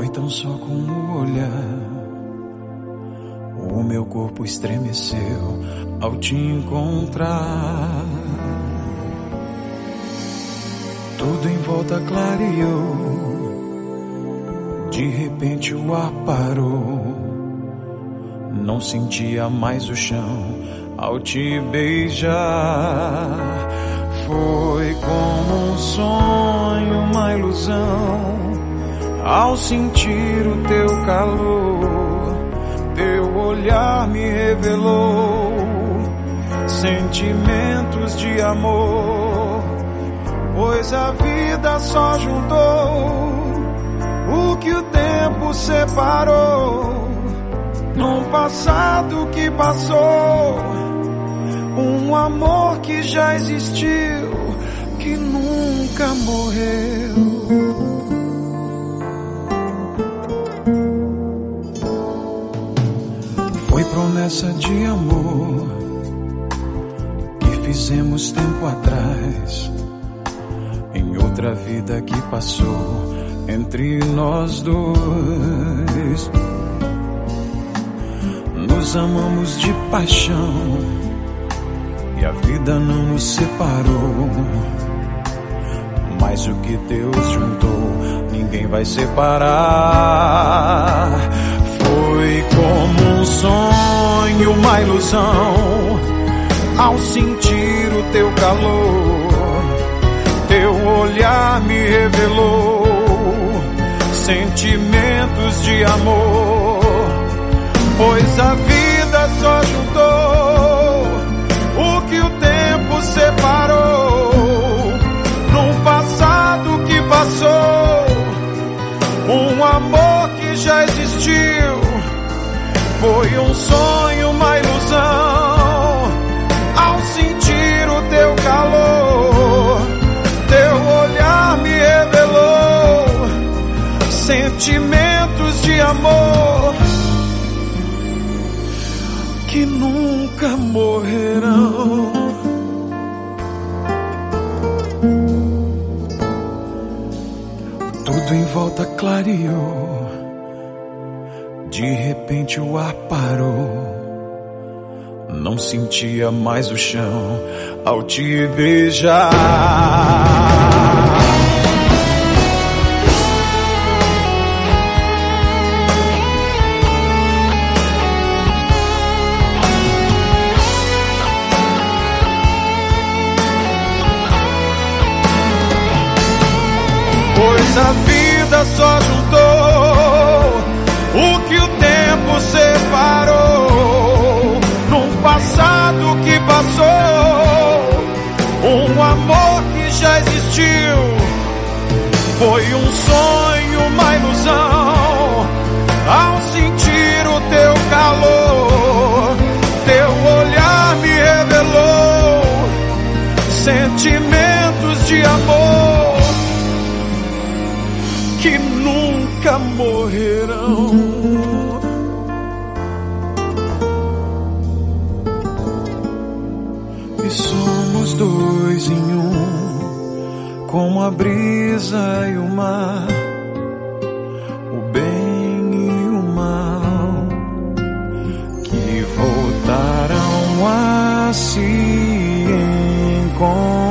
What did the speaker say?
Foi tão só com o olhar, o meu corpo estremeceu ao te encontrar. Tudo em volta clareou, de repente o ar parou. Não sentia mais o chão ao te beijar. Foi como um sonho, uma ilusão, ao sentir o teu calor. Teu olhar me revelou sentimentos de amor, pois a vida só juntou o que o tempo separou. Num passado que passou, um amor que já existiu, que nunca morreu. Foi promessa de amor que fizemos tempo atrás, em outra vida que passou entre nós dois. Nos amamos de paixão e a vida não nos separou, mas o que Deus juntou, ninguém vai separar. Foi como um sonho, uma ilusão, ao sentir o teu calor. Teu olhar me revelou sentimentos de amor, pois a vida só juntou o que o tempo separou. Num passado que passou, um amor que já existiu. Foi um sonho, uma ilusão, ao sentir o teu calor. Teu olhar me revelou sentimentos de amor que nunca morrerão. Tudo em volta clareou, de repente o ar parou. Não sentia mais o chão ao te beijar. Pois a vida só juntou o que o tempo separou. Num passado que passou, um amor que já existiu. Foi um sonho, uma ilusão, ao sentir o teu calor. Teu olhar me revelou sentimentos de amor que nunca morrerão. E somos dois em um, como a brisa e o mar, o bem e o mal, que voltarão a se encontrar.